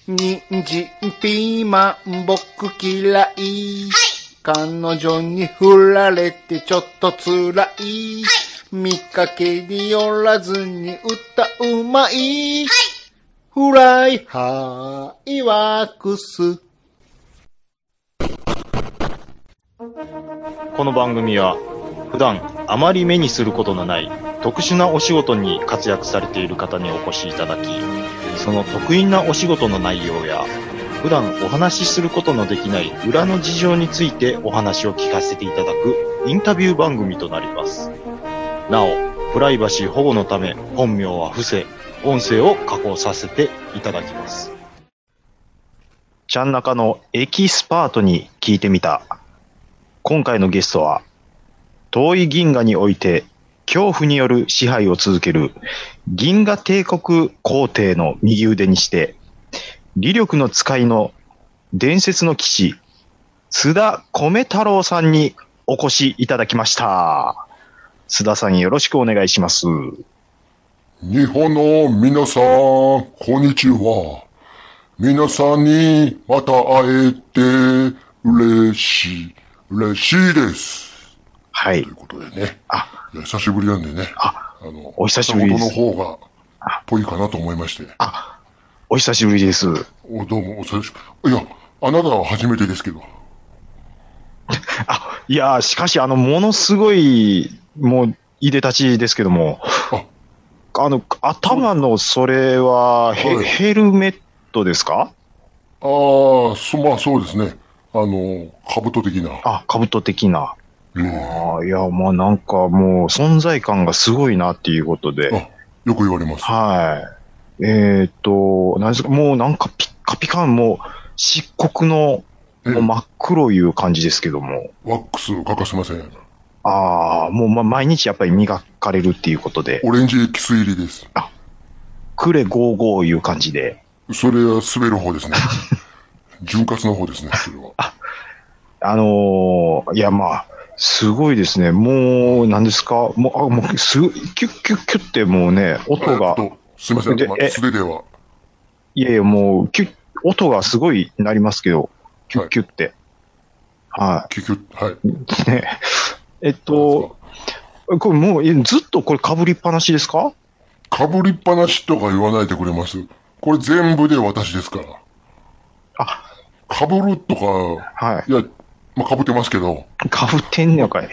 人参、ピーマン、僕嫌い。彼女に振られてちょっと辛い。見かけによらずに歌うまい。フライハイワークス。 この番組は普段あまり目にすることのない特殊なお仕事に活躍されている方にお越しいただき、その得意なお仕事の内容や普段お話しすることのできない裏の事情についてお話を聞かせていただくインタビュー番組となります。なお、プライバシー保護のため本名は伏せ、音声を加工させていただきます。ちゃん中のエキスパートに聞いてみた。今回のゲストは、遠い銀河において恐怖による支配を続ける銀河帝国皇帝の右腕にして、理力の使いの伝説の騎士、津田米太郎さんにお越しいただきました。津田さんよろしくお願いします。 日本の皆さん、こんにちは。皆さんにまた会えて嬉しいです。 はい。 ということでね。いや久しぶりなんでね。 お久しぶりです。 片言の方が、ぽいかなと思いまして。 お久しぶりです。 どうも、お久しぶり。いや、あなたは初めてですけど。 いや、しかし、ものすごい、もう、いでたちですけども。頭のそれは、ヘルメットですか？ まあそうですね。兜的な。 兜的な。いや、まあなんかもう存在感がすごいなっていうことで。 よく言われます。 はい。何ですか、もうなんかピッカピカ、もう漆黒のもう真っ黒いう感じですけども。 ワックス欠かせません。 もう毎日やっぱり磨かれるっていうことで。 オレンジエキス入りです。 クレ55いう感じで。 それは滑る方ですね。潤滑の方ですね、それは。いやまあ、すごいですね。もう、何ですか、もう、キュッキュッキュッってもうね、音が。 すいません、素手では。 いやいや、もう、音がすごいなりますけど、キュッキュッって。はい。 キュッキュッ、はい。 ね。これもう、ずっとこれ被りっぱなしですか？ 被りっぱなしとか言わないでくれます。これ全部で私ですから。被るとか、 はい。 いや、まあ、被ってますけど。 被ってんねやかい。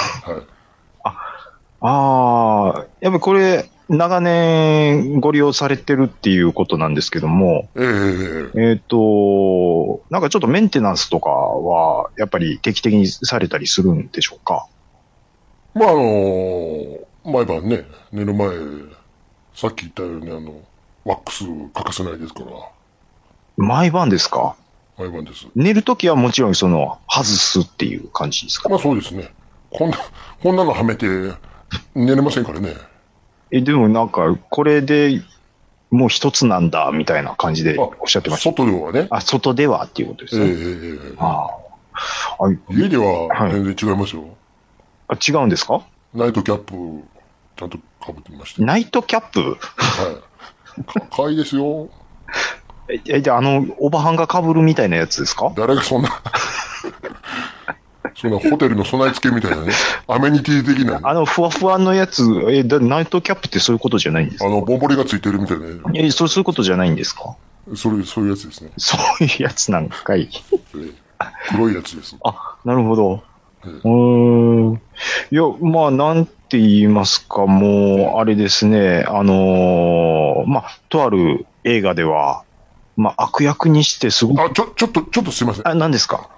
はい。 やっぱりこれ、長年ご利用されてるっていうことなんですけども。なんかちょっとメンテナンスとかは、やっぱり定期的にされたりするんでしょうか？ まあ毎晩ね、寝る前、さっき言ったようにワックス欠かせないですから。 毎晩ですか？ 毎晩です。 寝るときはもちろん外すっていう感じですか？ まあそうですね。こんなのはめて寝れませんからね。 でもなんか、これでもう一つなんだ、みたいな感じでおっしゃってました。 外ではね。 外ではっていうことですね。 家では全然違いますよ。 違うんですか？ ナイトキャップ、ちゃんと被ってました。 ナイトキャップ？ はい。かわいいですよ。 じゃあおばはんが被るみたいなやつですか？ 誰がそんなホテルの備え付けみたいなね。アメニティ的な、ね。 ふわふわのやつ、ナイトキャップってそういうことじゃないんですか？ ボンボリがついてるみたいな。 そういうことじゃないんですか？ そういうやつですね。 そういうやつなんかい。 黒いやつです。 なるほど。いや、まあ、なんて言いますか、もう、あれですね、まあ、とある映画では、まあ、悪役にしてすごく。 ちょっとすいません。 何ですか？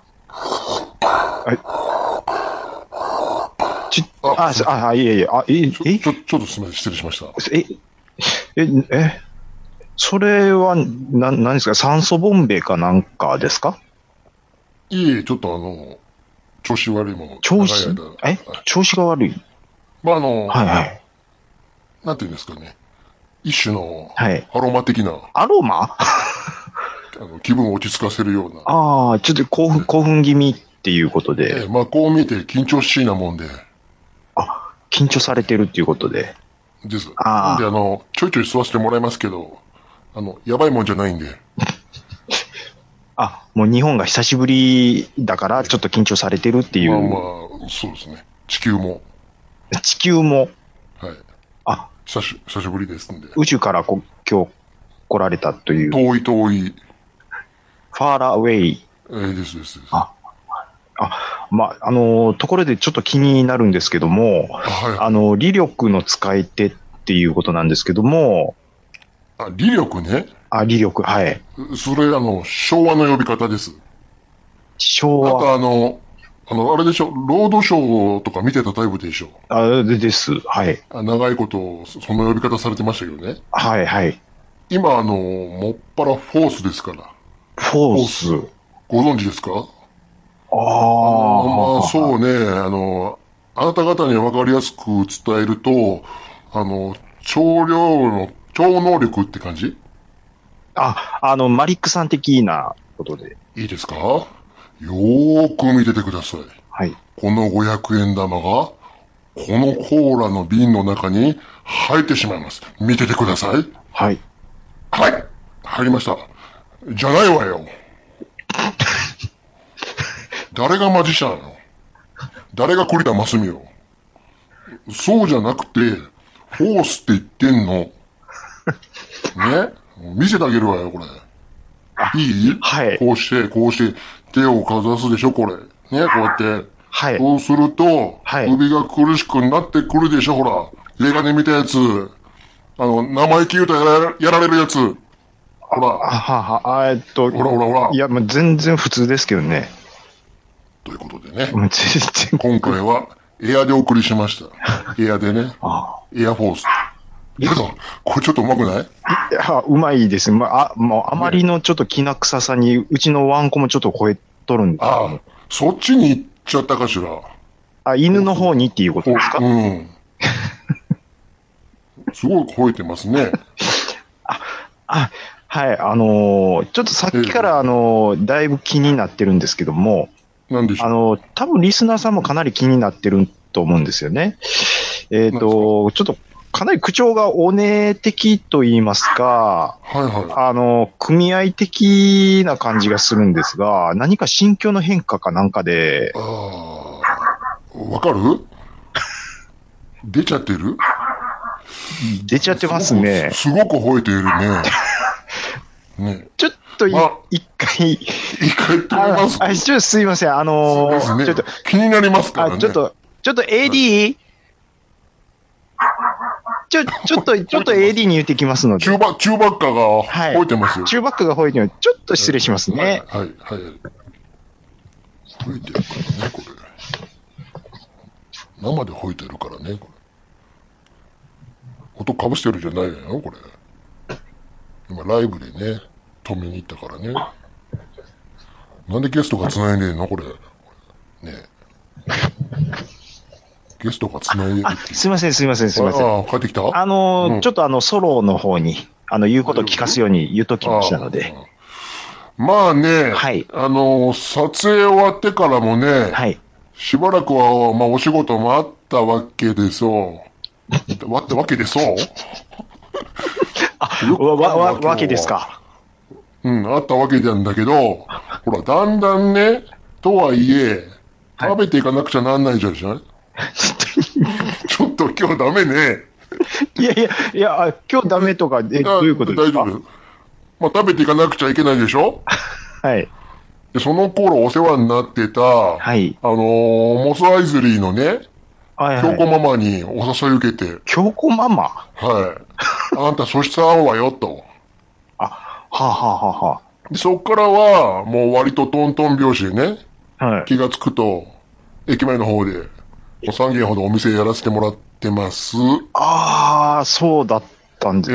いえいえ、 ちょっとすみません、失礼しました。 それは、何ですか？酸素ボンベかなんかですか？ いえ、ちょっと調子悪いもの。 調子が悪い？ まあはい。 なんていうんですかね。一種の、アロマ的な。 アロマ？ 気分を落ち着かせるような。 ちょっと興奮気味っていうことで。 まあこう見て緊張しいなもんで。 緊張されてるっていうことで。 です。で、ちょいちょい吸わせてもらいますけど、やばいもんじゃないんで。 あ、もう日本が久しぶりだからちょっと緊張されてるっていう。 まあ、そうですね。地球も。 地球も。 はい。 あ、 久しぶりですんで。 宇宙から今日来られたという。 遠い。 ファーラーウェイ。 です。 まあ、ところでちょっと気になるんですけども、 はい。 理力の使い手っていうことなんですけども、 利力ね。 利力、はい。 それ、昭和の呼び方です。 昭和。 あとあれでしょ、ロードショーとか見てたタイプでしょ。 です。はい。 長いこと、その呼び方されてましたけどね。 はい。 今、もっぱらフォースですから。 フォース。 ご存知ですか？ まあ、そうね、あなた方に分かりやすく伝えると、超能力って感じ？ マリックさん的なことで。 いいですか？よーく見ててください。 はい。 この500円玉が、このコーラの瓶の中に入ってしまいます。見ててください。 はい。 はい。入りました。じゃないわよ。誰がマジシャンよ。誰が栗田真澄よ。そうじゃなくて、フォースって言ってんの。ね？見せてあげるわよ、これ。いい？ はい。 こうして手をかざすでしょ、これ。ね、こうやって。 はい。 そうすると、 はい。 首が苦しくなってくるでしょ、ほら。映画で見たやつ。生意気言うとやられるやつ。ほら。ほら。 いや、全然普通ですけどね。 ということでね。 全然。 今回は、エアでお送りしました。エアでね。エアフォース。けど、これちょっとうまくない？いや、うまいです。もうあまりのちょっときな臭さに、うちのワンコもちょっと超えとるんですよ。 そっちに行っちゃったかしら。 犬の方にっていうことですか？ うん。すごい超えてますね。 はい。ちょっとさっきからだいぶ気になってるんですけども、 なんでしょう。多分リスナーさんもかなり気になってると思うんですよね。ちょっとかなり口調がおね的と言いますか、組合的な感じがするんですが、何か心境の変化かなんかで。 わかる？出ちゃってる？ 出ちゃってますね。 すごく吠えているね。ね。 ちょっと一回言ってみますか？ ちょっとすいません。 そうですね。ちょっと気になりますからね。 ちょっと AD？ちょっと AD に言ってきますので。 チューバッカが吠えてますよ。 チューバッカが吠えてる。ちょっと失礼しますね。 はい。吠えてるからね、これ。生で吠えてるからね、これ。音かぶしてるじゃないのよ、これ。今、ライブでね、止めに行ったからね。なんでゲストが繋いでんのこれ。ねゲストが繋いでるって。 すいません。 帰ってきた？ちょっとソロの方に、言うこと聞かすように言っときましたので。 まあね、 はい。 撮影終わってからもね、 はい。 しばらくは、お仕事もあったわけでそう。わけでそうわけですか。 あったわけなんだけど、ほら、だんだんね、とはいえ、食べていかなくちゃなんないじゃない、ちょっと今日ダメね。 いや、今日ダメとか、どういうことですか？ 大丈夫。食べていかなくちゃいけないでしょ？ はい。 で、その頃お世話になってた、 はい。 モスアイズリーのね、京子ママにお誘い受けて。 京子ママ？ はい。あんた素質合うわよ、と。で、そっからは、もう割とトントン拍子でね、気がつくと、駅前の方で、3軒ほどお店やらせてもらってます。 そうだったん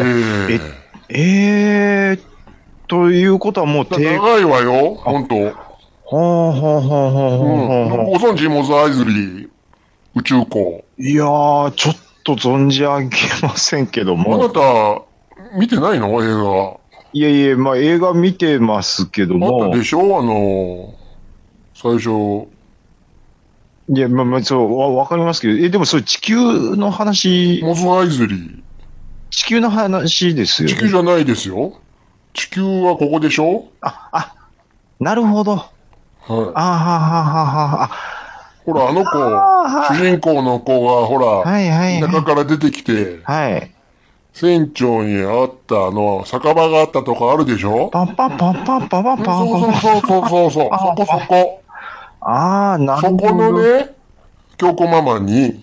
ですか。ということはもう長いわよ、ほんと。ご存知モスアイズリー、宇宙港。 いやー、ちょっと存じ上げませんけども。 あなた、見てないの？映画。 いや、映画見てますけども。 でしょ？最初。 いや、そう、わかりますけど、でもそれ地球の話。 モスアイズリー。 地球の話ですよね。 地球じゃないですよ。地球はここでしょ？ なるほど。 はい。 あはははは。 ほら、あの子、主人公の子が、ほら、 はいはいはい。 田舎から出てきて、 はい。 船長に会った酒場があったとこあるでしょ？ パンパンパンパンパンパンうん、 パンパンそうそうそうそうそうそう、 パン。 そこそこ。 ああ、なるそこほど。 のね、京子ママに、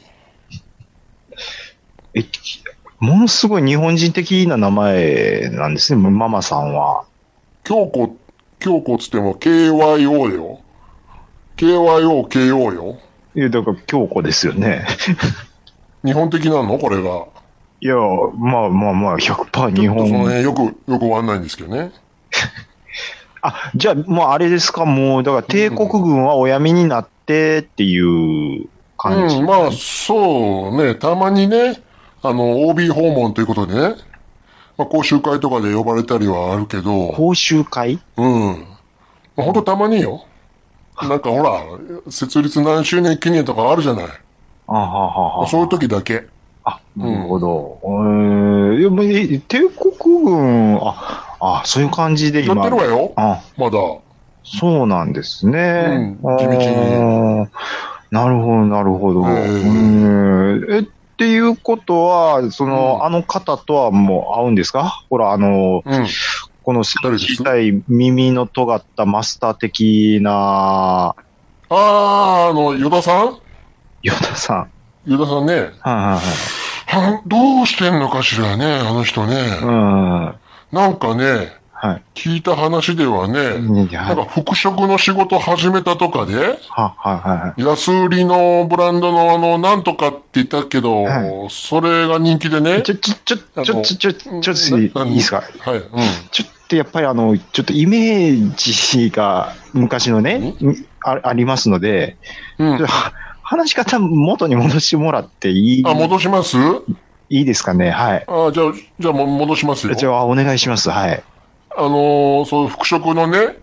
え、ものすごい日本人的な名前なんですね、ママさんは。 京子つっても KYO よ。KYO、KO よ。 いや、だから京子ですよね。 日本的なのこれが。 いや、まあまあまあ、100%日ちょっとその本。 辺よくわかんないんですけどね。 あ、じゃあ、もうあれですか、もう、だから帝国軍はお辞めになってっていう感じ。 うん、まあ、そうね、たまにね、OB 訪問ということでね、まあ、講習会とかで呼ばれたりはあるけど、 講習会。 うん。まあ、ほんとたまによ。なんかほら、設立何周年記念とかあるじゃない。 あははは。 そういう時だけ。 あ、なるほど。いやま帝国軍、そういう感じでやっ今。 てるわよ。 あ、 まだ。 そうなんですね。 地道に。 なるほど、なるほど。っていうことは、あの方とはもう会うんですか？ほら、 うん。 この誰です？ 小さい耳の尖ったマスター的な、 与田さんヨダさん。 与田さんね。 はいはいどうしてんのかしらね、あの人ね。 はい。 なんかね、 はい。 聞いた話ではね、 はいなんか服飾の仕事始めたとかで、 はい。 安売りのブランドのなんとかって言ったけど、 はそれが人気でね。 ちょっといいですか？ はい、 ちょっとやっぱりちょっとイメージが昔のね、ありますので、 うん。 話し方元に戻してもらって戻します？ いいですかね？はい。 じゃあもう戻しますよ。 じゃあ、お願いします。はい。 そういう服飾のね、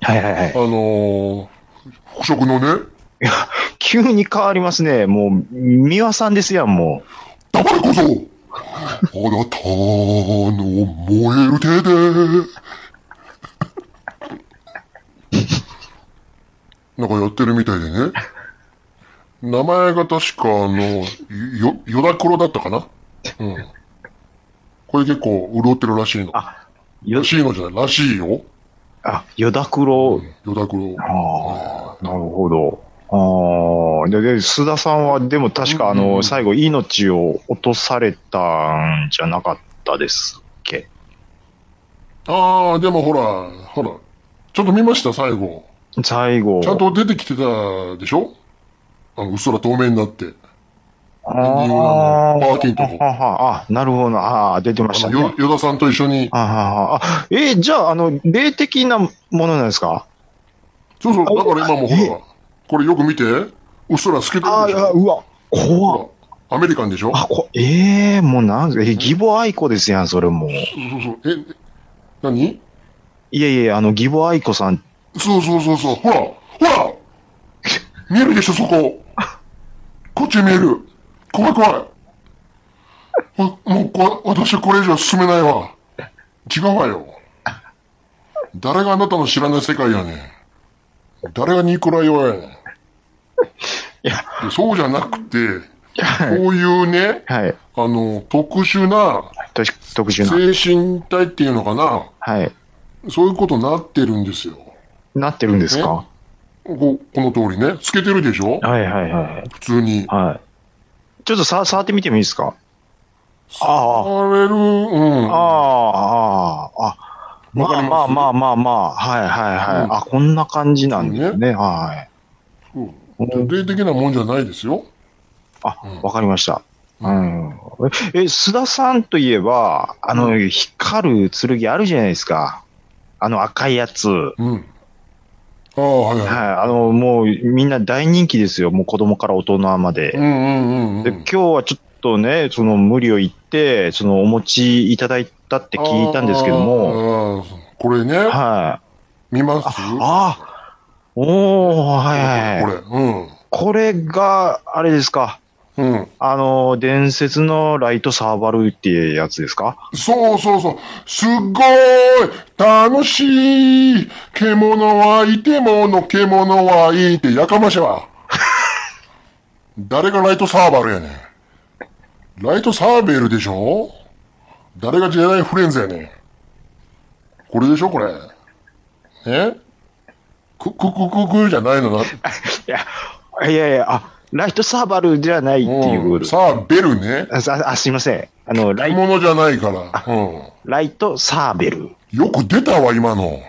服飾のね、 いや、急に変わりますね。もう、美輪さんですやん、も黙れこそあなたの燃える手でなんかやってるみたいでね。名前が確かヨダクロだったかな。うん。これ結構潤ってるらしいの。らしいのじゃない、らしいよ。 ヨダクロ。 ヨダクロ。 なるほど。で、須田さんは、でも確か最後、命を落とされたんじゃなかったですっけ？ でもほら、ちょっと見ました、最後。 最後。 ちゃんと出てきてたでしょ？うっすら透明になって。パーティーとか。 なるほど。出てましたね。 ヨダさんと一緒に。 じゃあ、霊的なものなんですか？ そうそう、だから今もほら、これよく見て、うっすら透けてるでしょ？ うわ、怖っ。 アメリカンでしょ？ もうなんですか、義母愛子ですやん、それもう。 そう。何？ いや、義母愛子さん。 そう。ほら見えるでしょ、そこ。こっち見える。怖い。もう私これ以上進めないわ。違うわよ。誰があなたの知らない世界やねん。誰がニコライオやねん。そうじゃなくて、そういうね、特殊な、精神体っていうのかな。そういうことになってるんですよ。 なってるんですか？ この通りね。つけてるでしょ？普通に。 ちょっと触ってみてもいいですか？ 触れる、 まあ。こんな感じなんですね。 霊的なもんじゃないですよ。 わかりました。須田さんといえば、光る剣あるじゃないですか。赤いやつ。もうみんな大人気ですよ。もう子供から大人まで。で、今日はちょっとね、無理を言って、お持ちいただいたって聞いたんですけども。 これね。見ます？ これ。これが、あれですか。 うん。 伝説のライトサーバルっていうやつですか？ そうそうそう。すっごい楽しい獣はいてもの獣はいいってやかましいわ。誰がライトサーバルやねん。ライトサーベルでしょ？誰がジェダイフレンズやねん。これでしょこれ。じゃないのな。 いや、ライトサーバルじゃないっていう。 サーベルね。 すいません。 獣じゃないから。 ライトサーベル。 よく出たわ、今の。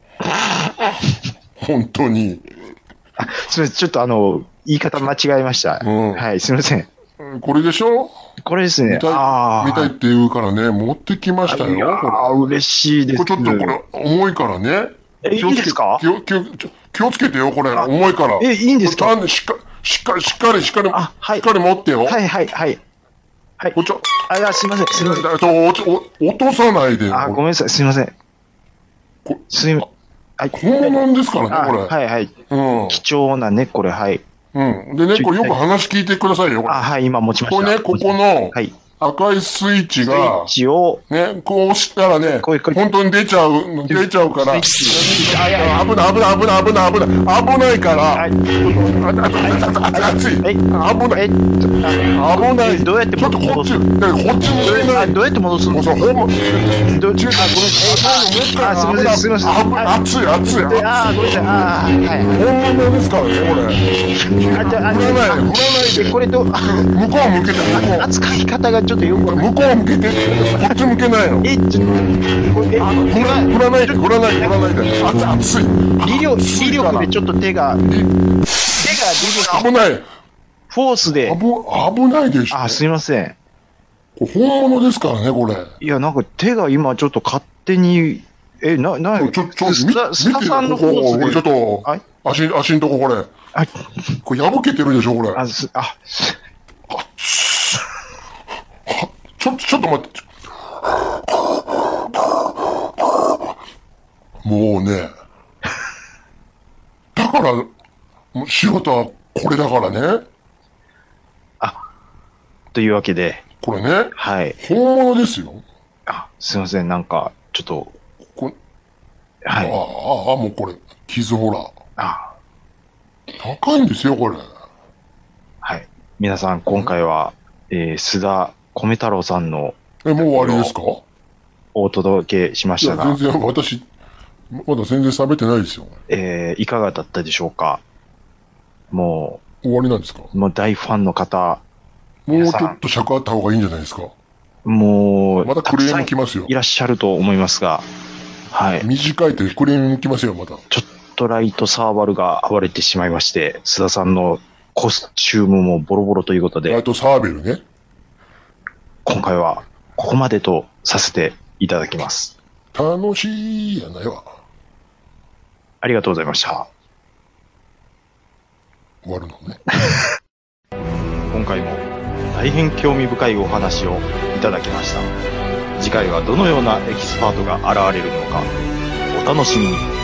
本当に。 すみません。ちょっと言い方間違えました。はい、すみません。 これでしょ？ これですね。 見たいって言うからね、持ってきましたよ。 嬉しいです。 これちょっとこれ、重いからね。 いいですか？ 気をつけてよ、これ。重いから。 いいんですか？ しっかり持ってよ。 はい。はい。 こっちすいません。 落とさないで。 ごめんなさい。すいません。 本物ですからね、これ。 はい。貴重なね、これ、はい。 でね、これよく話聞いてくださいよ、これ。 はい、今持ちました。 これね、ここの、赤いスイッチが、ね、こう押したらね、本当に出ちゃうから、危ないから、熱い。危ない。 どうやって戻す？ こっち向けない。 どうやって戻すの？ すいません。熱い。 ごめんなさい。 本物ですからね、これ。振らないで。 これと、 向こう向けて、 扱い方がちょっとよくわかんない。 向こう向けて、こっち向けないの。振らないで。熱い。 威力でちょっと手が危ない。 フォースで。 危ないでしょ。 すいません。 これ本物ですからね、これ。 いや、なんか手が今ちょっと勝手に、 ちょ、見て、これちょっと、足んとここれ。これ破けてるでしょ、これ。ちょっと待って。もうね。だから、仕事はこれだからね。 というわけで。 これね。 はい。 本物ですよ。 すいません、なんか、ちょっと。はい。 もうこれ、傷ほら。高いんですよ、これ。 はい。皆さん、今回は、須田米太郎さんの。 もう終わりですか？ お届けしましたが。 全然、私、まだ全然喋ってないですよ。 いかがだったでしょうか？もう。終わりなんですか？ もう大ファンの方。 もうちょっと尺あった方がいいんじゃないですか？ もう、 またクレーム来ますよ。 いらっしゃると思いますが。はい。 短いってクレーム来ますよ、また。 ちょっとライトサーバルが暴れてしまいまして、須田さんのコスチュームもボロボロということで。 ライトサーベルね。 今回は、ここまでとさせていただきます。 楽しいやないわ。 ありがとうございました。 終わるのね。 今回も大変興味深いお話をいただきました。次回はどのようなエキスパートが現れるのか、お楽しみに。